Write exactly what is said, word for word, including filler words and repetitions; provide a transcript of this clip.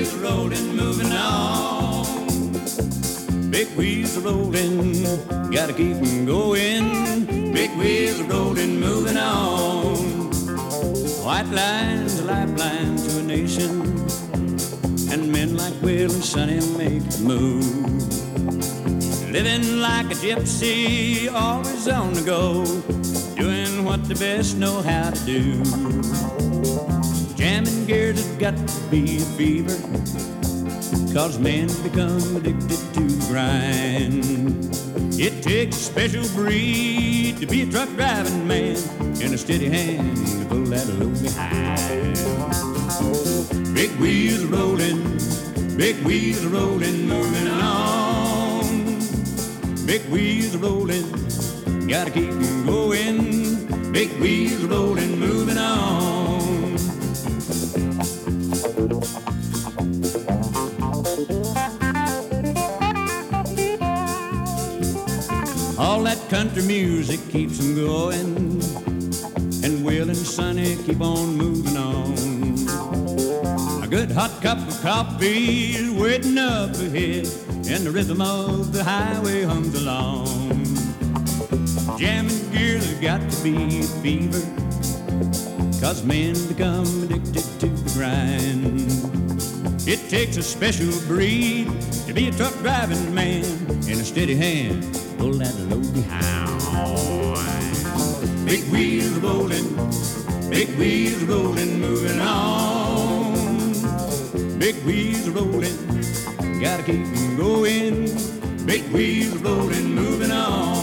wheels rolling, moving on. Big wheels rolling, gotta keep 'em going. Big wheels rolling, moving on. White lines, a lifeline to a nation, and men like Will and Sonny make the move. Living like a gypsy, always on the go, doing what the best know how to do. Jamming gears has got to be a fever, 'cause men become addicted to the grind. It takes a special breed to be a truck driving man, and a steady hand to pull that load behind. Big wheels rolling, big wheels rolling, moving on. Big wheels rolling, gotta keep 'em going. Big wheels rolling, moving on. All that country music keeps 'em going, and Will and Sonny keep on moving on. A good hot cup of coffee is waiting up ahead, and the rhythm of the highway hums along. Jamming gears has got to be a fever, 'cause men become addicted to the grind. It takes a special breed to be a truck driving man, and a steady hand pull that load behind. Big wheels rolling, big wheels rolling, moving on. Big wheels rolling, gotta keep 'em going. Big wheels rolling, moving on.